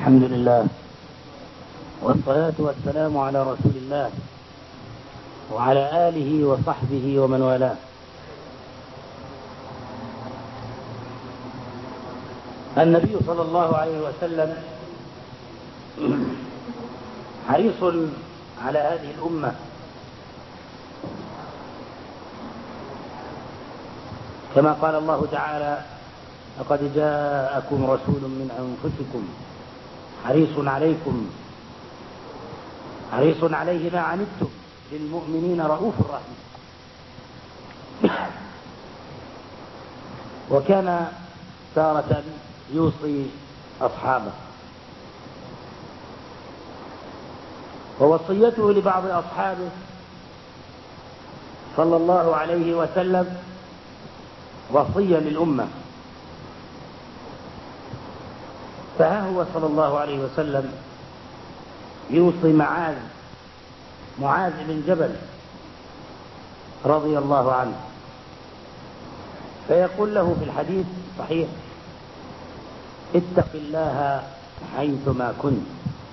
الحمد لله والصلاة والسلام على رسول الله وعلى آله وصحبه ومن والاه. النبي صلى الله عليه وسلم حريص على هذه الأمة كما قال الله تعالى: لقد جاءكم رسول من أنفسكم حريص عليه ما عنتم للمؤمنين رؤوف رحيم. وكان تارة يوصي أصحابه، ووصيته لبعض أصحابه صلى الله عليه وسلم وصية للأمة. فها هو صلى الله عليه وسلم يوصي معاذ بن جبل رضي الله عنه، فيقول له في الحديث الصحيح: اتق الله حيثما كنت،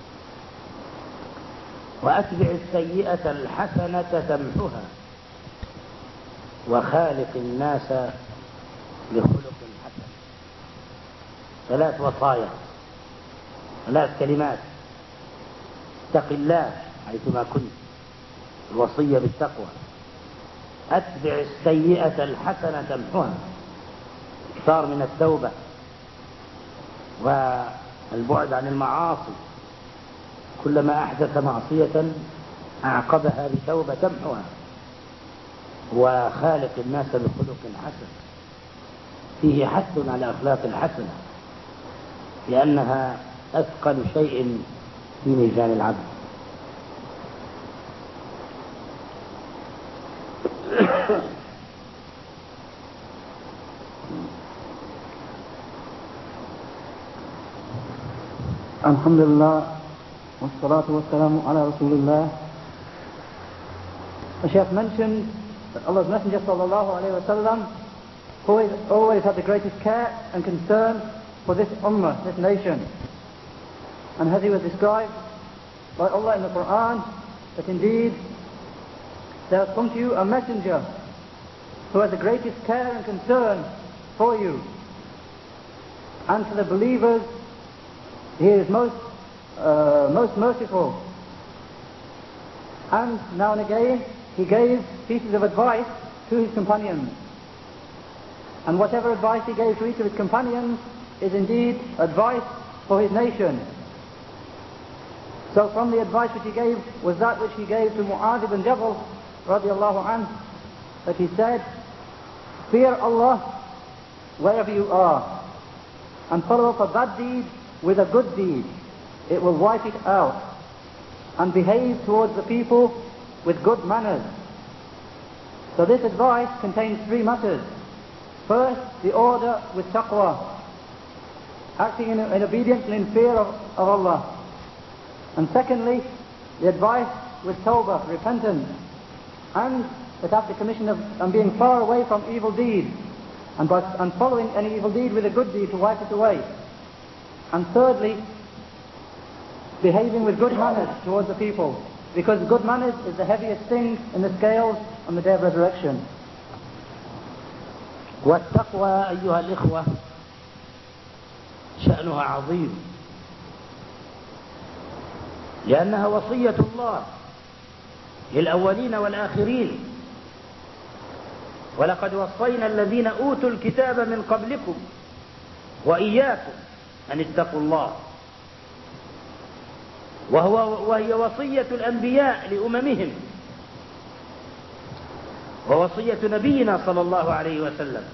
وأتبع السيئة الحسنة تمحها، وخالق الناس بخلق حسن. 3 وصايا، 3 كلمات: اتق الله حيثما كنت، الوصية بالتقوى، أتبع السيئة الحسنة تمحها، إكثار من التوبة والبعد عن المعاصي، كلما أحدث معصية أعقبها بتوبة تمحها، وخالق الناس بخلق حسن. فيه حث على أخلاق الحسنة لأنها أثقل شيء في ميزان العبد. الحمد لله والصلاة والسلام على رسول الله. The Shaykh mentioned that Allah's Messenger sallallahu alayhi wa sallam always had the greatest care and concern for this ummah, this nation. And as he was described by Allah in the Quran, that indeed there has come to you a messenger who has the greatest care and concern for you. And to the believers he is most merciful. And now and again he gave pieces of advice to his companions. And whatever advice he gave to each of his companions is indeed advice for his nation. So from the advice which he gave was that which he gave to Mu'adh ibn Jabal radiallahu anhu, that he said: fear Allah wherever you are, and follow up a bad deed with a good deed. It will wipe it out. And behave towards the people with good manners. So this advice contains 3 matters. First, the order with taqwa, acting in obedience and in fear of Allah. And secondly, the advice with tawbah, repentance, and that after commission of and being far away from evil deeds, and following any evil deed with a good deed to wipe it away. And thirdly, behaving with good manners towards the people, because good manners is the heaviest thing in the scales on the day of resurrection. والتقوى أيها الإخوة شأنها عظيم، لأنها وصية الله للأولين والآخرين. ولقد وصينا الذين أوتوا الكتاب من قبلكم وإياكم أن اتقوا الله. وهي وصية الأنبياء لأممهم، ووصية نبينا صلى الله عليه وسلم.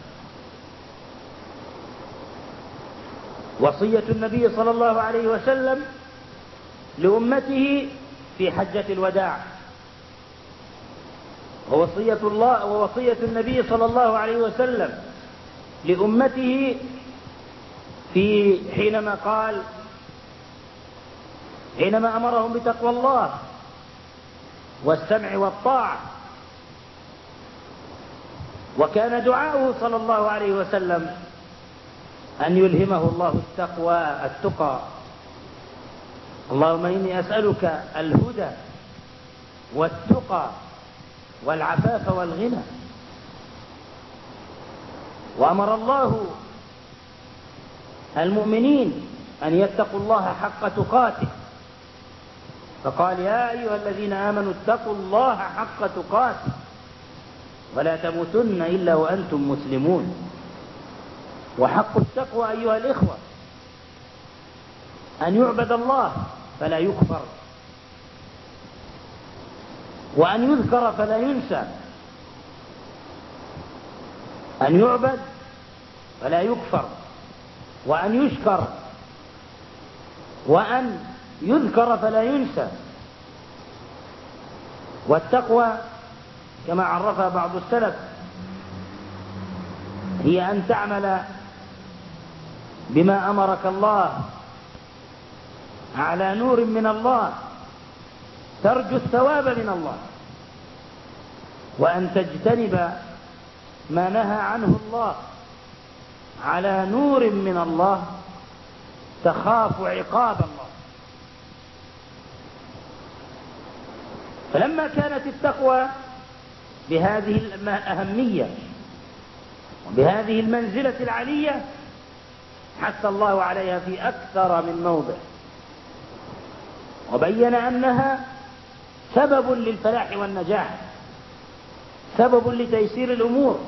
وصية النبي صلى الله عليه وسلم لأمته في حجة الوداع، ووصية النبي صلى الله عليه وسلم لأمته حينما أمرهم بتقوى الله والسمع والطاعة. وكان دعاؤه صلى الله عليه وسلم أن يلهمه الله التقى اللهم إني أسألك الهدى والتقى والعفاف والغنى. وأمر الله المؤمنين أن يتقوا الله حق تقاته، فقال يا أيها الذين آمنوا اتقوا الله حق تقاته ولا تموتن إلا وأنتم مسلمون. وحق التقوى أيها الإخوة أن يعبد الله فلا يكفر، وأن يذكر فلا ينسى. أن يعبد فلا يكفر، وأن يشكر، وأن يذكر فلا ينسى. والتقوى كما عرفها بعض السلف هي أن تعمل بما أمرك الله على نور من الله ترجو الثواب من الله، وأن تجتنب ما نهى عنه الله على نور من الله تخاف عقاب الله. فلما كانت التقوى بهذه الأهمية وبهذه المنزلة العلية حث الله عليها في أكثر من موضع، وبين أنها سبب للفلاح والنجاح، سبب لتيسير الأمور،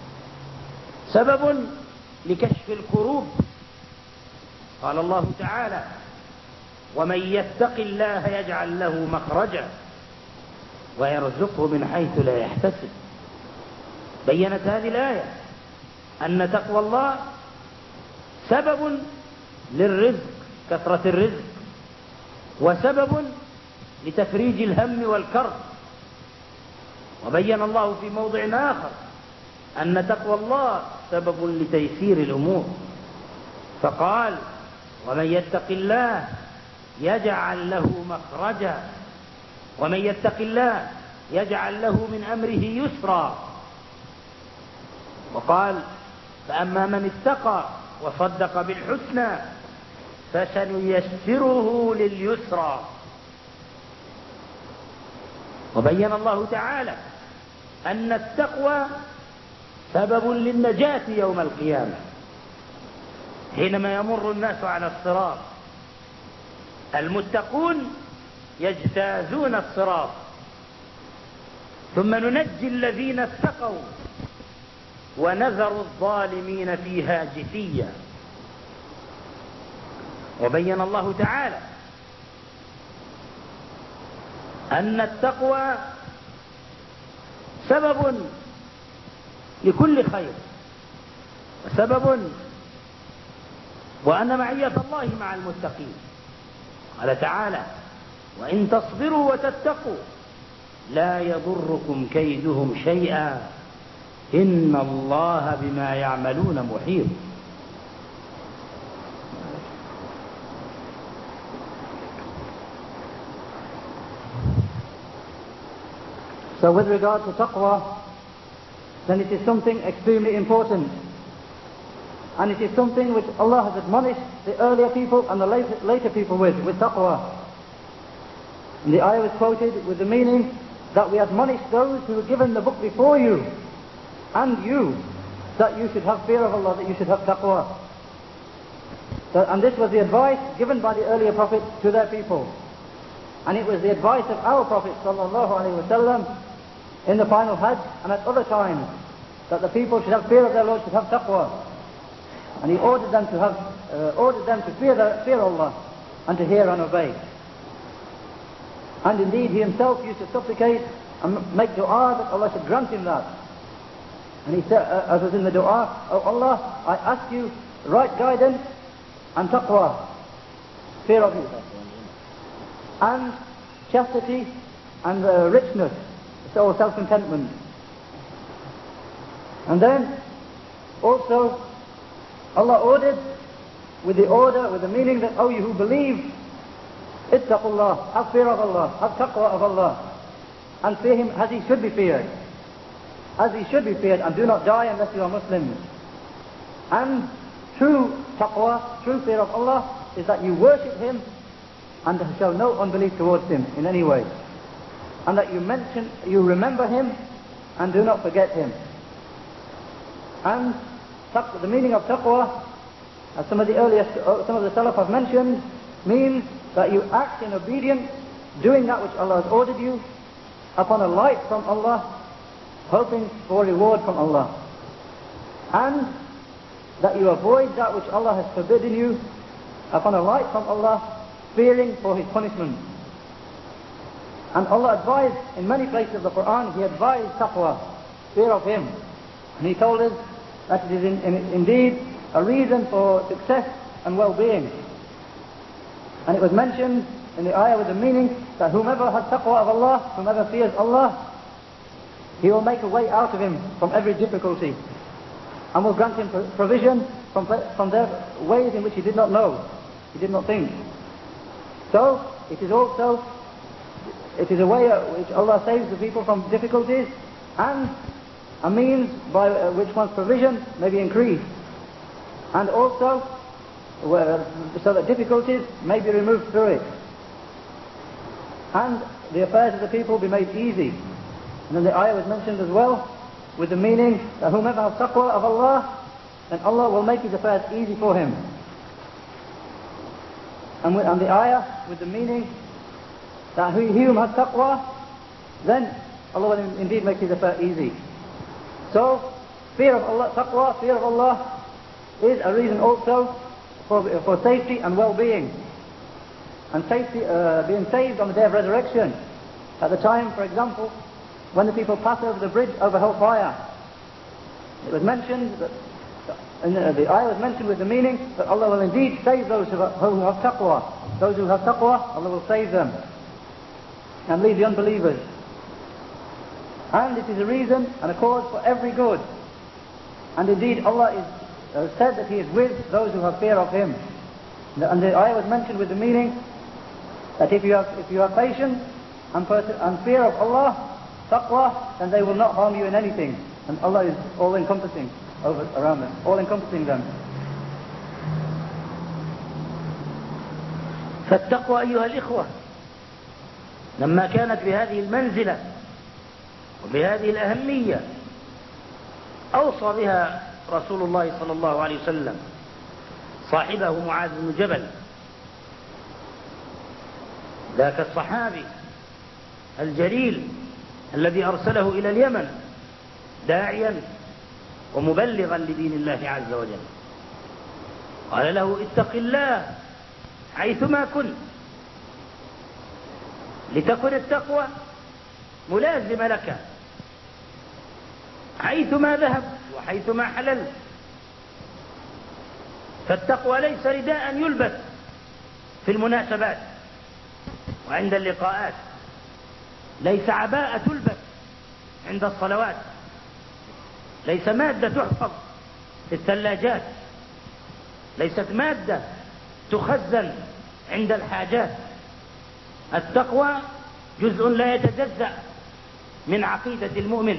سبب لكشف الكروب. قال الله تعالى ومن يتق الله يجعل له مخرجا ويرزقه من حيث لا يحتسب. بينت هذه الآية أن تقوى الله سبب للرزق، كثرة الرزق، وسبب لتفريج الهم والكرب. وبين الله في موضع آخر أن تقوى الله سبب لتيسير الأمور، فقال ومن يتق الله يجعل له مخرجا ومن يتق الله يجعل له من أمره يسرا. وقال فأما من اتقى وصدق بالحسنى فسنيسره لليسرى. وبين الله تعالى أن التقوى سبب للنجاة يوم القيامة حينما يمر الناس على الصراط. المتقون يجتازون الصراط ثم ننجي الذين اتقوا ونذر الظالمين فيها جثيا. وبين الله تعالى أن التقوى سبب لكل خير وسبب وأن معية الله مع المتقين. قال تعالى وإن تصبروا وتتقوا لا يضركم كيدهم شيئا إن الله بما يعملون محيط. So with regard to taqwa, then it is something extremely important. And it is something which Allah has admonished the earlier people and the later people with taqwa. And the ayah was quoted with the meaning that we admonish those who were given the book before you and you, that you should have fear of Allah, that you should have taqwa. So, and this was the advice given by the earlier prophets to their people. And it was the advice of our Prophet ﷺ in the final Hajj and at other times, that the people should have fear of their Lord, should have taqwa. And he ordered them to fear Allah and to hear and obey. And indeed he himself used to supplicate and make dua that Allah should grant him that. And he said, as was in the dua, "Oh Allah, I ask you right guidance and taqwa, fear of you, and chastity and richness, so self-contentment." And then also Allah ordered with the meaning that, "Oh, you who believe, ittaqullah, have fear of Allah, have taqwa of Allah, and fear Him as He should be feared. As He should be feared, and do not die unless you are Muslims." And true taqwa, true fear of Allah, is that you worship Him and show no unbelief towards him in any way. And that you remember him and do not forget him. And the meaning of taqwa, as some of the Salaf have mentioned, means that you act in obedience, doing that which Allah has ordered you, upon a light from Allah, hoping for reward from Allah. And that you avoid that which Allah has forbidden you, upon a light from Allah, fearing for His punishment. And Allah advised in many places of the Quran, He advised taqwa, fear of Him. And He told us that it is indeed a reason for success and well-being. And it was mentioned in the ayah with the meaning that whomever has taqwa of Allah, whomever fears Allah, He will make a way out of him from every difficulty, and will grant him provision from their ways in which he did not know, he did not think. So, it is a way which Allah saves the people from difficulties, and a means by which one's provision may be increased. And also, so that difficulties may be removed through it. And the affairs of the people be made easy. And then the ayah was mentioned as well, with the meaning that whomever has taqwa of Allah, then Allah will make his affairs easy for him. And the ayah with the meaning that he who has taqwa, then Allah will indeed make his affair easy. So, fear of Allah, taqwa, fear of Allah, is a reason also for safety and well-being. And safety, being saved on the day of resurrection. At the time, for example, when the people pass over the bridge over hellfire, it was mentioned that the ayah was mentioned with the meaning that Allah will indeed save those who have taqwa. Those who have taqwa, Allah will save them and leave the unbelievers. And it is a reason and a cause for every good. And indeed Allah is said that He is with those who have fear of Him. And the ayah was mentioned with the meaning that if you have patience and fear of Allah, taqwa, then they will not harm you in anything. And Allah is all-encompassing around them, all-encompassing them. فالتقوى أيها الإخوة لما كانت بهذه المنزلة وبهذه الأهمية أوصى بها رسول الله صلى الله عليه وسلم صاحبه معاذ بن جبل، ذاك الصحابي الجليل الذي أرسله إلى اليمن داعيا ومبلغا لدين الله عز وجل. قال له اتق الله حيثما كنت، لتكن التقوى ملازمة لك حيثما ذهب وحيثما حللت. فالتقوى ليس رداء يلبس في المناسبات وعند اللقاءات، ليس عباءة تلبس عند الصلوات، ليس مادة تحفظ في الثلاجات، ليست مادة تخزن عند الحاجات. التقوى جزء لا يتجزأ من عقيدة المؤمن.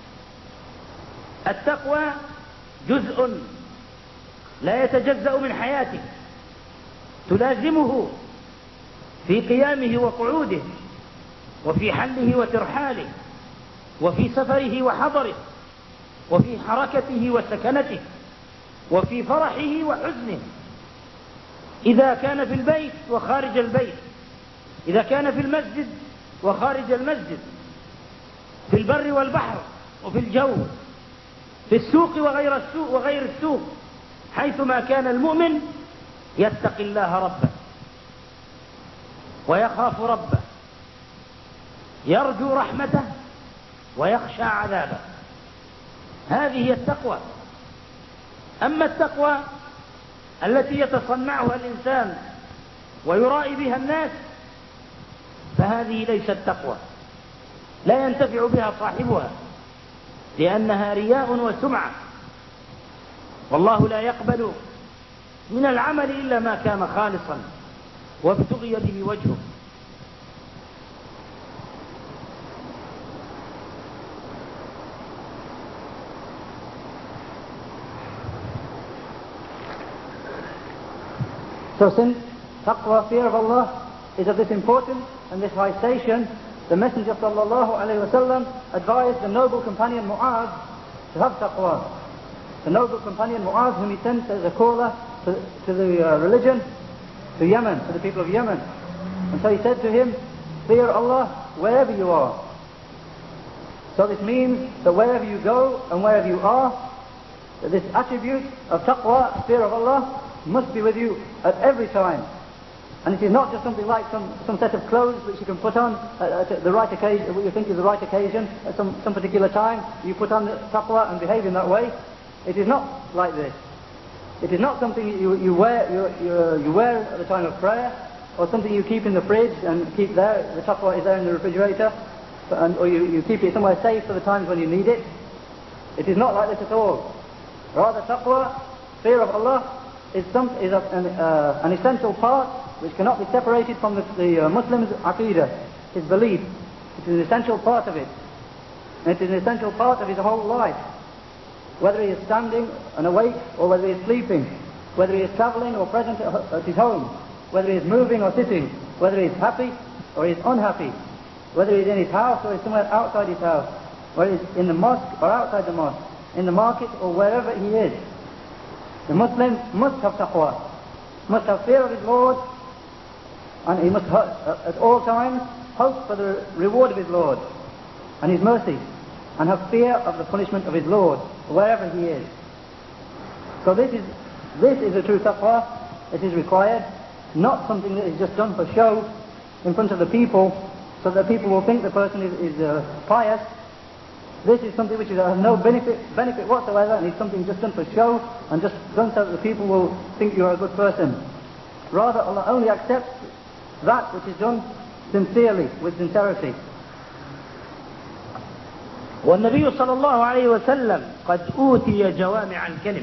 التقوى جزء لا يتجزأ من حياته، تلازمه في قيامه وقعوده، وفي حله وترحاله، وفي سفره وحضره، وفي حركته وسكنته، وفي فرحه وحزنه، إذا كان في البيت وخارج البيت، إذا كان في المسجد وخارج المسجد، في البر والبحر وفي الجو، في السوق وغير السوق، حيثما كان المؤمن يتقي الله ربه ويخاف ربه، يرجو رحمته ويخشى عذابه. هذه هي التقوى. أما التقوى التي يتصنعها الإنسان ويرائي بها الناس فهذه ليست تقوى، لا ينتفع بها صاحبها، لأنها رياء وسمعة، والله لا يقبل من العمل إلا ما كان خالصا وابتغي به وجهه. So since taqwa, fear of Allah, is of this importance and this high station, the Messenger sallallahu alayhi wa sallam advised the noble companion Mu'adh to have taqwa. The noble companion Mu'adh, whom he sent as a caller to the religion, to Yemen, to the people of Yemen. And so he said to him, fear Allah wherever you are. So this means that wherever you go and wherever you are, that this attribute of taqwa, fear of Allah, must be with you at every time. And it is not just something like some set of clothes which you can put on at the right occasion, what you think is the right occasion, at some particular time, you put on the taqwa and behave in that way. It is not like this. It is not something you wear at the time of prayer, or something you keep in the fridge and keep there. The taqwa is there in the refrigerator, or you keep it somewhere safe for the times when you need it. It is not like this at all. Rather, taqwa, fear of Allah, is an essential part which cannot be separated from the Muslim's aqidah, his belief. It is an essential part of it. And it is an essential part of his whole life. Whether he is standing and awake, or whether he is sleeping, whether he is travelling or present at his home, whether he is moving or sitting, whether he is happy or he is unhappy, whether he is in his house or he is somewhere outside his house, whether he is in the mosque or outside the mosque, in the market or wherever he is. The Muslim must have taqwa, must have fear of his Lord, and he must at all times hope for the reward of his Lord and his mercy, and have fear of the punishment of his Lord wherever he is. So this is a true taqwa. It is required, not something that is just done for show in front of the people, so that people will think the person is pious. This is something which has no benefit whatsoever, and it's something just done for show, and just done so that the people will think you are a good person. Rather, Allah only accepts that which is done sincerely, with sincerity. والنبي صلى الله عليه وسلم قد أوتي جوامع الكلم،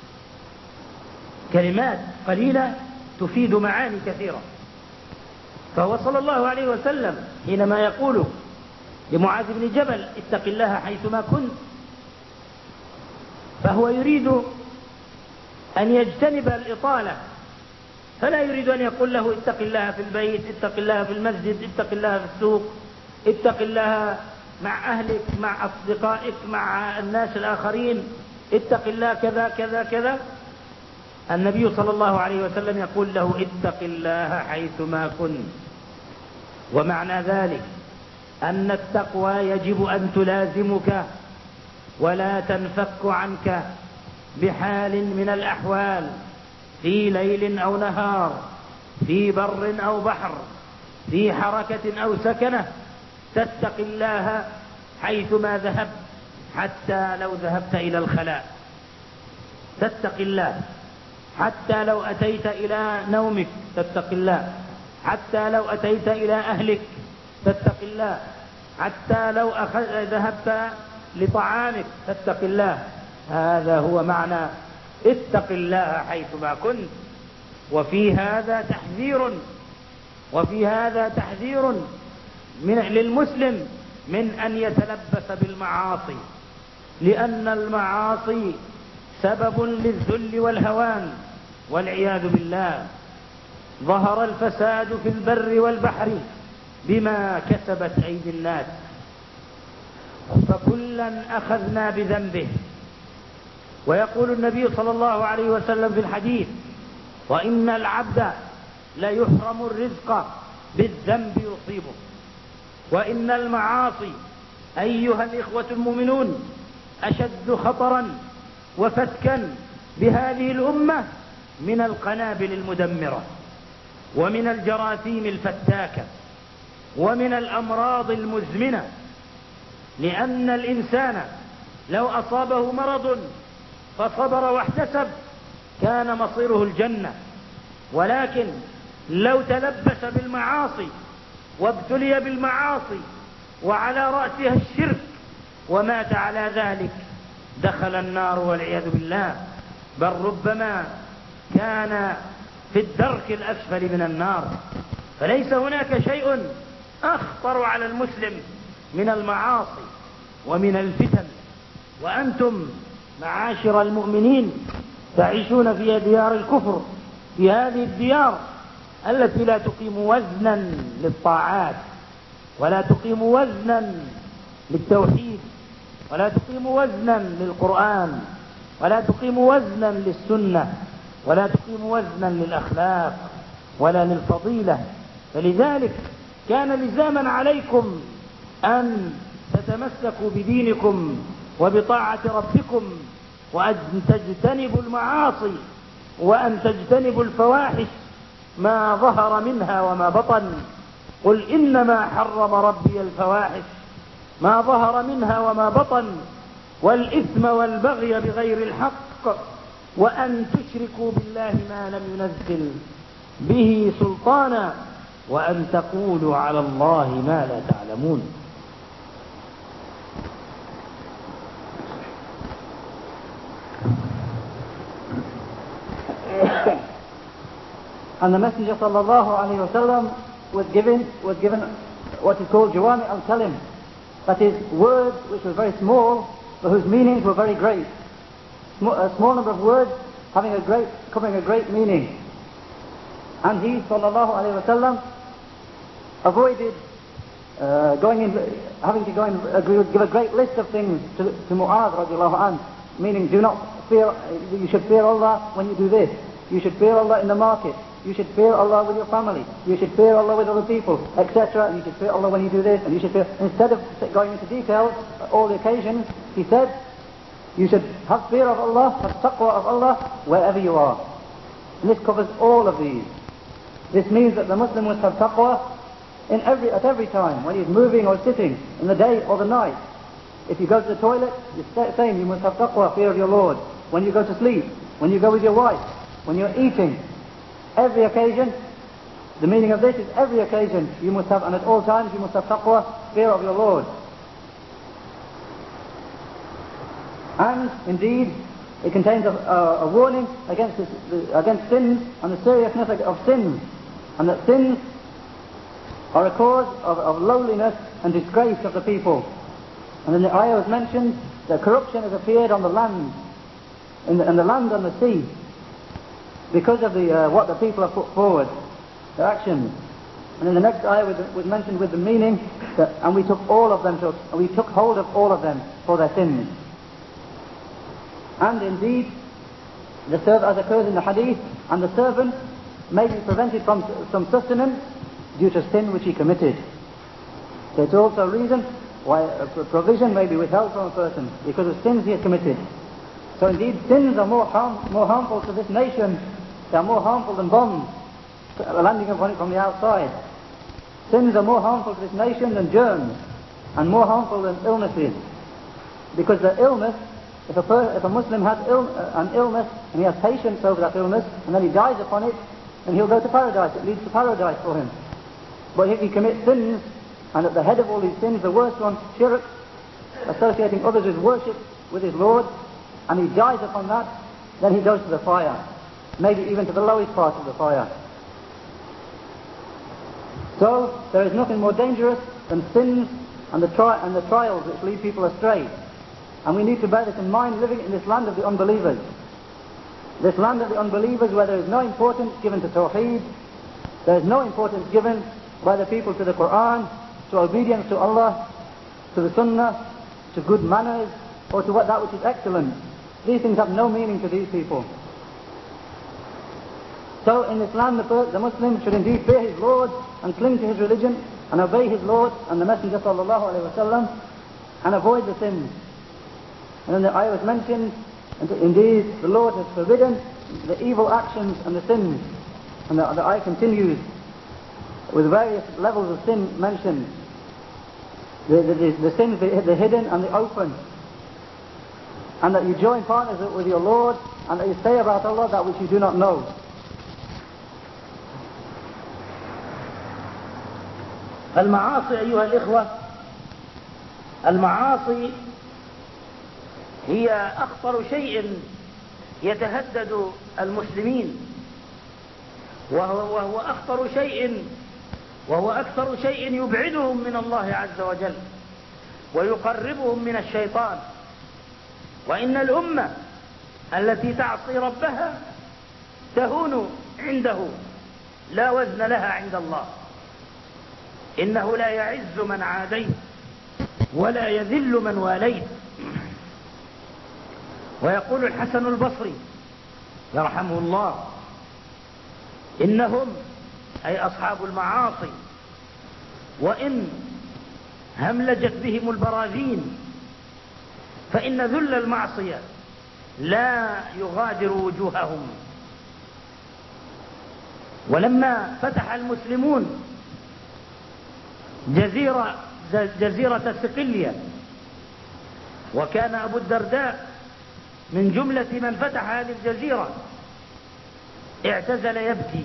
كلمات قليلة تفيد معاني كثيرة. فهو صلى الله عليه وسلم حينما يقول لمعاذ بن جبل اتق الله حيثما كنت، فهو يريد أن يجتنب الإطالة، فلا يريد أن يقول له اتق الله في البيت، اتق الله في المسجد، اتق الله في السوق، اتق الله مع أهلك، مع أصدقائك، مع الناس الآخرين، اتق الله كذا كذا كذا. النبي صلى الله عليه وسلم يقول له اتق الله حيثما كنت. ومعنى ذلك أن التقوى يجب أن تلازمك ولا تنفك عنك بحال من الأحوال، في ليل أو نهار، في بر أو بحر، في حركة أو سكنة، تتق الله حيثما ذهبت، حتى لو ذهبت إلى الخلاء تتق الله، حتى لو أتيت إلى نومك تتق الله، حتى لو أتيت إلى أهلك تتق الله، حتى لو ذهبت لطعامك تتق الله. هذا هو معنى اتق الله حيثما كنت. وفي هذا تحذير للمسلم من أن يتلبس بالمعاصي، لأن المعاصي سبب للذل والهوان والعياذ بالله. ظهر الفساد في البر والبحر بما كسبت أيدي الناس، فكلا أخذنا بذنبه. ويقول النبي صلى الله عليه وسلم في الحديث: وإن العبد ليحرم الرزق بالذنب يصيبه. وإن المعاصي أيها الإخوة المؤمنون أشد خطرا وفتكا بهذه الأمة من القنابل المدمرة، ومن الجراثيم الفتاكة، ومن الأمراض المزمنة. لأن الإنسان لو أصابه مرض فصبر واحتسب كان مصيره الجنة، ولكن لو تلبس بالمعاصي وابتلي بالمعاصي وعلى رأسها الشرك ومات على ذلك دخل النار والعياذ بالله، بل ربما كان في الدرك الأسفل من النار. فليس هناك شيء أخطر على المسلم من المعاصي ومن الفتن. وأنتم معاشر المؤمنين تعيشون في ديار الكفر، في هذه الديار التي لا تقيم وزنا للطاعات، ولا تقيم وزنا للتوحيد، ولا تقيم وزنا للقرآن، ولا تقيم وزنا للسنة، ولا تقيم وزنا للأخلاق ولا للفضيلة. فلذلك كان لزاما عليكم أن تتمسكوا بدينكم وبطاعة ربكم، وأن تجتنبوا المعاصي، وأن تجتنبوا الفواحش ما ظهر منها وما بطن. قل إنما حرم ربي الفواحش ما ظهر منها وما بطن، والإثم والبغي بغير الحق، وأن تشركوا بالله ما لم ينزل به سلطانا، وأن تقولوا على الله ما لا تعلمون. And the Messenger sallallahu alayhi wa sallam was given what is called Jawami al-Kalim, that is, words which were very small but whose meanings were very great. A small number of words covering a great meaning. And he sallallahu alayhi wa sallam avoided having to go and give a great list of things to Mu'adh radiallahu anhu, meaning do not fear, you should fear Allah when you do this, you should fear Allah in the market, you should fear Allah with your family, you should fear Allah with other people, etc. And you should fear Allah when you do this, and you should fear. Instead of going into details all the occasions, he said, you should have fear of Allah, have taqwa of Allah wherever you are. And this covers all of these. This means that the Muslim must have taqwa at every time, when he's moving or sitting, in the day or the night. If you go to the toilet, it's the same, you must have taqwa, fear of your Lord. When you go to sleep, when you go with your wife, when you're eating, every occasion, the meaning of this is every occasion you must have, and at all times you must have taqwa, fear of your Lord. And indeed, it contains a warning against sins and the seriousness of sins, and that sins are a cause of lowliness and disgrace of the people. And in the ayah was mentioned that corruption has appeared on the land, in the land and the sea, because of what the people have put forward, their actions. And in the next ayah was mentioned with the meaning that, and we took hold of all of them for their sins. And indeed, as occurs in the hadith, and the servant may be prevented from some sustenance due to sin which he committed. So it's also a reason why a provision may be withheld from a person because of sins he has committed. So indeed, sins are more harmful to this nation. They are more harmful than bombs landing upon it from the outside. Sins are more harmful to this nation than germs, and more harmful than illnesses. Because the illness, if a Muslim has an illness and he has patience over that illness and then he dies upon it, then he'll go to paradise. It leads to paradise for him. But if he commits sins, and at the head of all these sins, the worst one, shirk, associating others with worship with his Lord, and he dies upon that, then he goes to the fire, maybe even to the lowest part of the fire. So there is nothing more dangerous than sins and the trials which lead people astray. And we need to bear this in mind, living in this land of the unbelievers. This land of the unbelievers, where there is no importance given to Tawheed, there is no importance given by the people to the Quran, to obedience to Allah, to the Sunnah, to good manners, or to that which is excellent. These things have no meaning to these people. So in this land, the Muslim should indeed fear his Lord and cling to his religion and obey his Lord and the Messenger sallallahu alaihi wasallam and avoid the sins. And then the ayah was mentioned, and indeed the Lord has forbidden the evil actions and the sins. And the ayah continues with various levels of sin mentioned. The sins, the hidden and the open. And that you join partners with your Lord, and that you say about Allah that which you do not know. المعاصي أيها الإخوة، المعاصي هي أخطر شيء يتهدد المسلمين، وهو أكثر شيء يبعدهم من الله عز وجل ويقربهم من الشيطان. وإن الأمة التي تعصي ربها تهون عنده لا وزن لها عند الله. إنه لا يعز من عاديت ولا يذل من واليت. ويقول الحسن البصري يرحمه الله: إنهم أي أصحاب المعاصي وإن هملجت بهم البراذين فإن ذل المعصية لا يغادر وجوههم. ولما فتح المسلمون جزيرة صقلية، وكان أبو الدرداء من جملة من فتح هذه الجزيرة، اعتزل يبكي،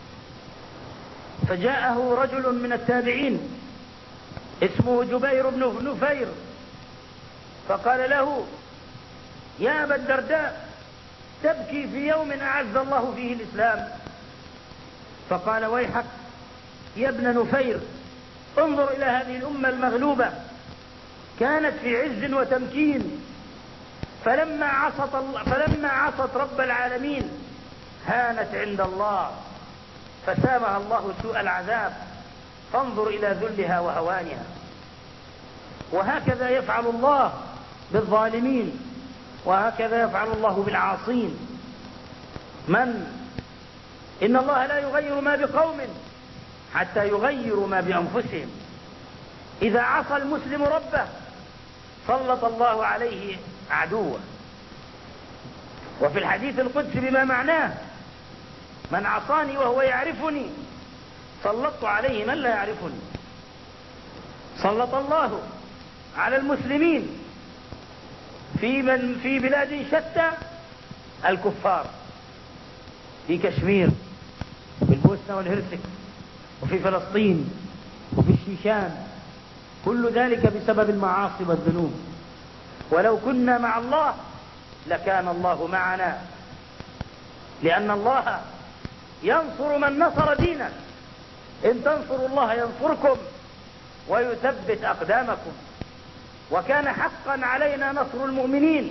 فجاءه رجل من التابعين اسمه جبير بن نفير فقال له: يا أبا الدرداء، تبكي في يوم أعز الله فيه الإسلام؟ فقال: ويحك يا ابن نفير، انظر إلى هذه الأمة المغلوبة، كانت في عز وتمكين، فلما عصت رب العالمين هانت عند الله، فسامها الله سوء العذاب، فانظر إلى ذلها وهوانها. وهكذا يفعل الله بالظالمين، وهكذا يفعل الله بالعاصين. إن الله لا يغير ما بقوم حتى يغيروا ما بأنفسهم. إذا عصى المسلم ربه سلط الله عليه عدوه. وفي الحديث القدسي بما معناه: من عصاني وهو يعرفني سلطت عليه من لا يعرفني. سلط الله على المسلمين في بلاد شتى الكفار، في كشمير، في البوسنة والهرسك، وفي فلسطين، وفي الشيشان، كل ذلك بسبب المعاصي والذنوب. ولو كنا مع الله لكان الله معنا، لأن الله ينصر من نصر دينه. إن تنصروا الله ينصركم ويثبت أقدامكم. وكان حقا علينا نصر المؤمنين.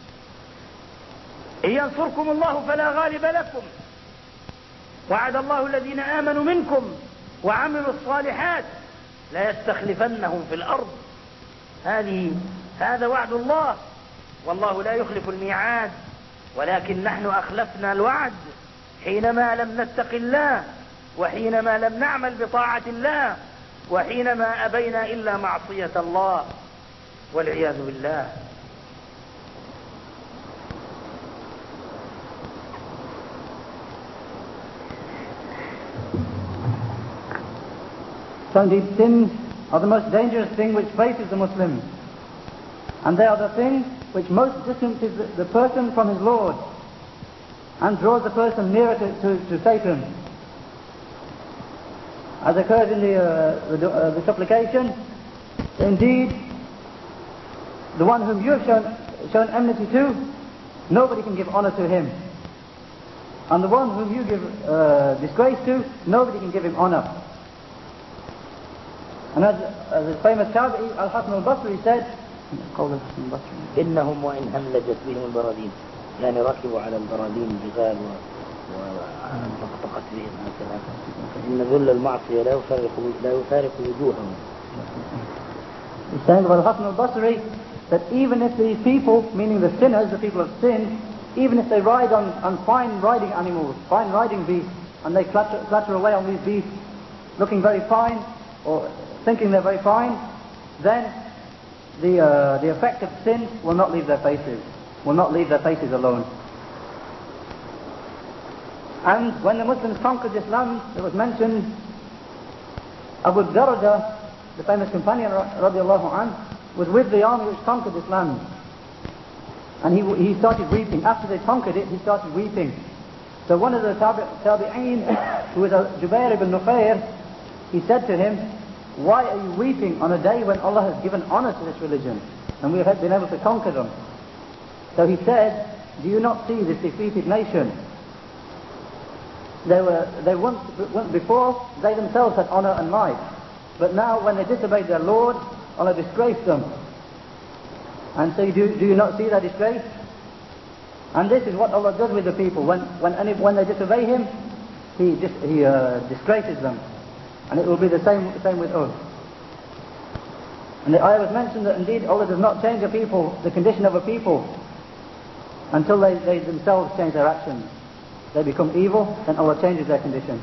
إن ينصركم الله فلا غالب لكم. وعد الله الذين آمنوا منكم وعملوا الصالحات لا يستخلفنهم في الأرض. هذا وعد الله، والله لا يخلف الميعاد. ولكن نحن أخلفنا الوعد حينما لم نتق الله، وحينما لم نعمل بطاعة الله، وحينما أبينا إلا معصية الله والعياذ بالله. So indeed, sins are the most dangerous thing which faces the Muslim, and they are the thing which most distances the person from his Lord and draws the person nearer to Satan. As occurs in the supplication, indeed, the one whom you have shown enmity to, nobody can give honor to him. And the one whom you give disgrace to, nobody can give him honor. And as the famous Tabi'i Al-Hasan Al-Basri said, إنهم وإن هملجت بهم البراذين، يعني ركبوا على البراذين جبال وطقطقت بهم هكذا، إن ذل المعصية لا يفارق وجوههم. He's saying about Al-Hasan Al-Basri that even if these people, meaning the sinners, the people of sin, even if they ride on fine riding animals, fine riding beasts, and they clatter away on these beasts looking very fine, or thinking they're very fine, then the effect of sin will not leave their faces, alone. And when the Muslims conquered Islam, it was mentioned Abu Darda, the famous companion radiallahu anhu, was with the army which conquered Islam. And he started weeping. After they conquered it, he started weeping. So one of the tabi'een, who was Jubair ibn Nufayr, he said to him, why are you weeping on a day when Allah has given honor to this religion and we have been able to conquer them? So he said, do you not see this defeated nation? Before they themselves had honor and might, but now when they disobeyed their Lord, Allah disgraced them. And so do you not see that disgrace? And this is what Allah does with the people. When they disobey Him, he disgraces them. And it will be the same with us. And the ayah was mentioned that indeed Allah does not change the condition of a people, until they themselves change their actions. They become evil, then Allah changes their condition.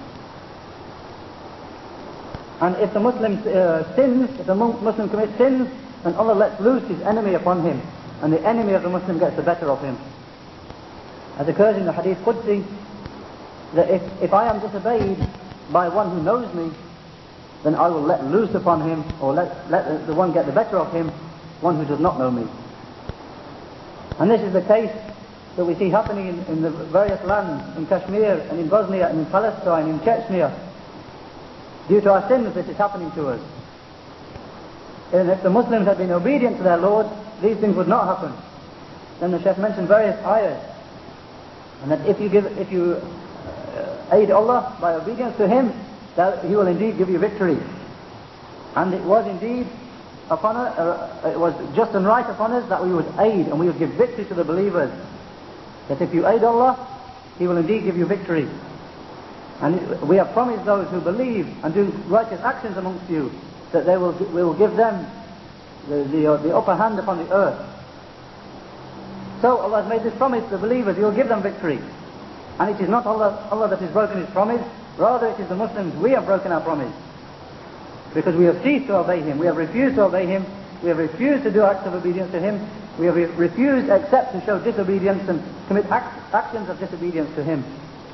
And if the Muslim sins, if the Muslim commits sins, then Allah lets loose his enemy upon him, and the enemy of the Muslim gets the better of him. As occurs in the Hadith Qudsi, that if I am disobeyed by one who knows me, then I will let loose upon him, or let the one get the better of him, one who does not know me. And this is the case that we see happening in the various lands, in Kashmir, and in Bosnia, and in Palestine, in Chechnya. Due to our sins, this is happening to us. And if the Muslims had been obedient to their Lord, these things would not happen. Then the Shaykh mentioned various ayahs, and that if you aid Allah by obedience to Him, that He will indeed give you victory. And it was indeed upon us, it was just and right upon us that we would aid and we would give victory to the believers. That if you aid Allah, He will indeed give you victory. And we have promised those who believe and do righteous actions amongst you that we will give them the upper hand upon the earth. So Allah has made this promise to the believers, He will give them victory. And it is not Allah that has broken His promise, rather it is the Muslims, we have broken our promise. Because we have ceased to obey Him, we have refused to obey Him, we have refused to do acts of obedience to Him, we have refused except to show disobedience and commit actions of disobedience to Him.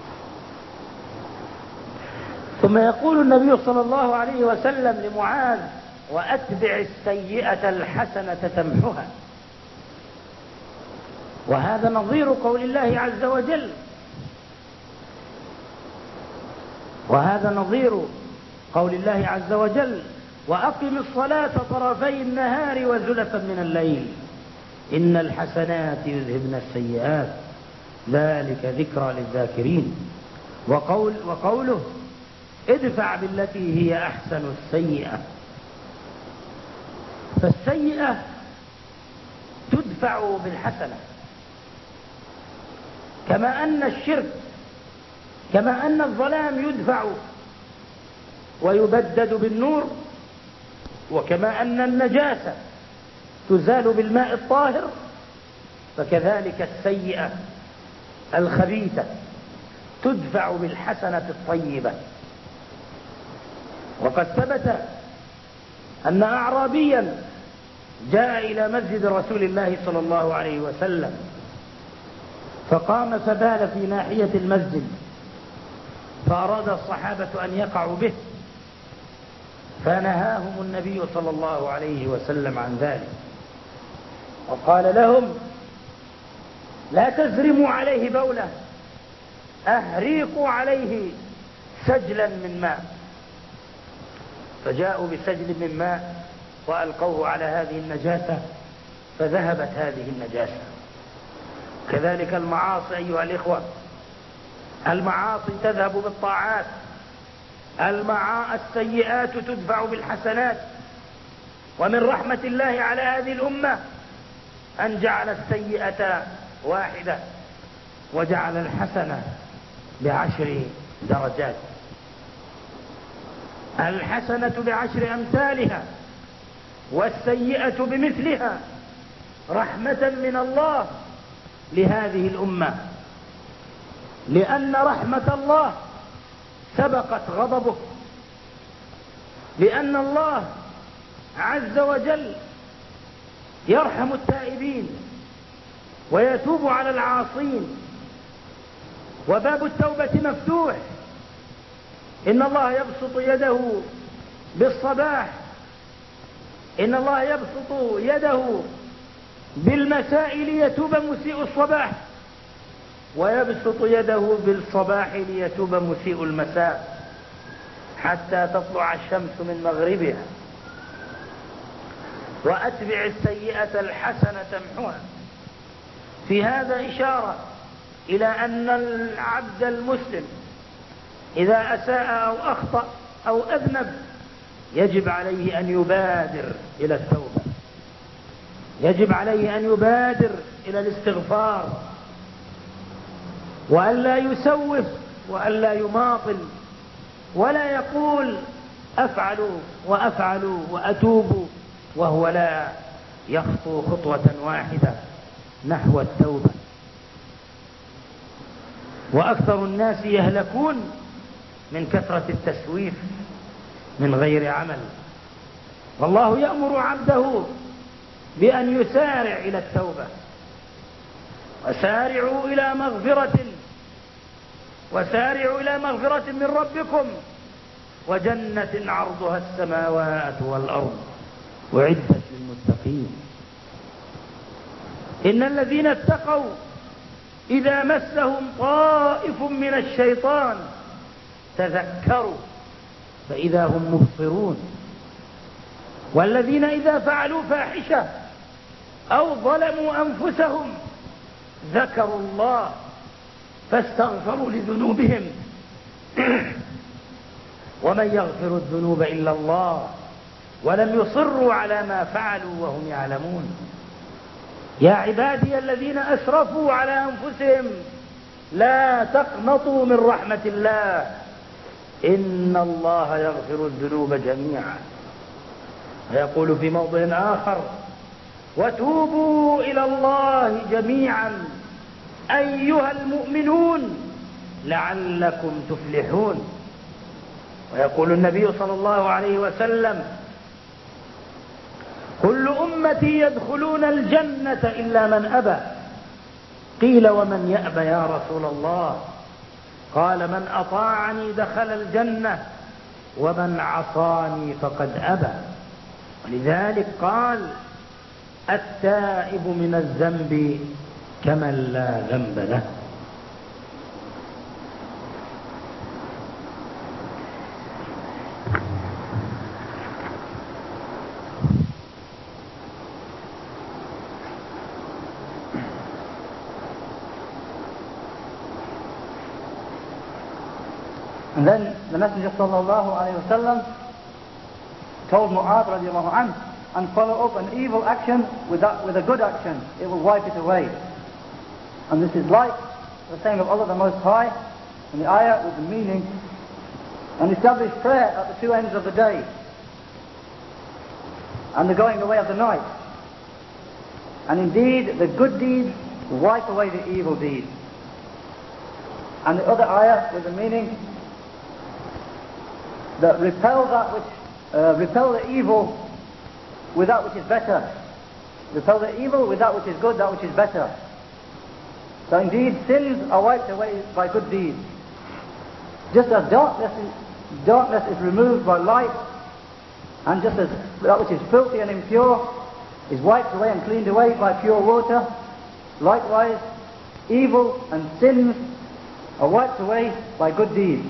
ثم يقول النبي صلى الله عليه وسلم لمعاذ: وأتبع السيئة الحسنة تمحها. وهذا نظير قول الله عز وجل، وهذا نظير قول الله عز وجل: وأقم الصلاة طرفي النهار وزلفا من الليل إن الحسنات يذهبن السيئات ذلك ذكرى للذاكرين. وقوله: ادفع بالتي هي أحسن السيئة. فالسيئة تدفع بالحسنة، كما أن الشرك، كما أن الظلام يدفع ويبدد بالنور، وكما أن النجاسة تزال بالماء الطاهر، فكذلك السيئة الخبيثة تدفع بالحسنة الطيبة. وقد ثبت أن أعرابيا جاء إلى مسجد رسول الله صلى الله عليه وسلم، فقام فبال في ناحية المسجد، فأراد الصحابة أن يقعوا به، فنهاهم النبي صلى الله عليه وسلم عن ذلك، وقال لهم: لا تزرموا عليه بوله، أهريقوا عليه سجلا من ماء. فجاءوا بسجل من ماء وألقوه على هذه النجاسة، فذهبت هذه النجاسة. كذلك المعاصي أيها الإخوة، المعاصي تذهب بالطاعات، السيئات تدفع بالحسنات. ومن رحمة الله على هذه الأمة أن جعل السيئة واحدة وجعل الحسنة ب10 درجات، الحسنة ب10 أمثالها والسيئة بمثلها، رحمة من الله لهذه الأمة، لأن رحمة الله سبقت غضبه، لأن الله عز وجل يرحم التائبين ويتوب على العاصين، وباب التوبة مفتوح. إن الله يبسط يده بالصباح، إن الله يبسط يده بالمساء ليتوب مسيء الصباح، ويبسط يده بالصباح ليتوب مسيء المساء، حتى تطلع الشمس من مغربها. وأتبع السيئة الحسنة تمحها. في هذا إشارة إلى أن العبد المسلم إذا أساء أو أخطأ أو أذنب يجب عليه أن يبادر إلى التوبة، يجب عليه أن يبادر إلى الاستغفار، وأن لا يسوف وألا يماطل ولا يقول أفعل وأفعل وأتوب وهو لا يخطو خطوة واحدة نحو التوبة. وأكثر الناس يهلكون من كثرة التسويف من غير عمل. والله يأمر عبده بأن يسارع إلى التوبة، وسارعوا إلى مغفرة من ربكم وجنة عرضها السماوات والأرض أعدت للمتقين. إن الذين اتقوا إذا مسهم طائف من الشيطان تذكروا فإذا هم مبصرون. والذين إذا فعلوا فاحشة أو ظلموا أنفسهم ذكروا الله فاستغفروا لذنوبهم ومن يغفر الذنوب إلا الله ولم يصروا على ما فعلوا وهم يعلمون. يا عبادي الذين أسرفوا على أنفسهم لا تقنطوا من رحمة الله إن الله يغفر الذنوب جميعا. ويقول في موضع آخر وتوبوا إلى الله جميعا أيها المؤمنون لعلكم تفلحون. ويقول النبي صلى الله عليه وسلم كل أمتي يدخلون الجنة إلا من أبى. قيل ومن يأبى يا رسول الله؟ قال من أطاعني دخل الجنة ومن عصاني فقد أبى. ولذلك قال التائب من الذنب كمن لا ذنب له. And then the Messenger sallallahu alayhi wa sallam told Mu'adh radiallahu anhu, and follow up an evil action with a good action, it will wipe it away. And this is like the saying of Allah the Most High in the ayah with the meaning, and establish prayer at the two ends of the day and the going away of the night. And indeed the good deeds wipe away the evil deeds. And the other ayah with the meaning that repel the evil with that which is better. Repel the evil with that which is good, that which is better. So indeed sins are wiped away by good deeds. Just as darkness is removed by light, and just as that which is filthy and impure is wiped away and cleaned away by pure water, likewise evil and sins are wiped away by good deeds.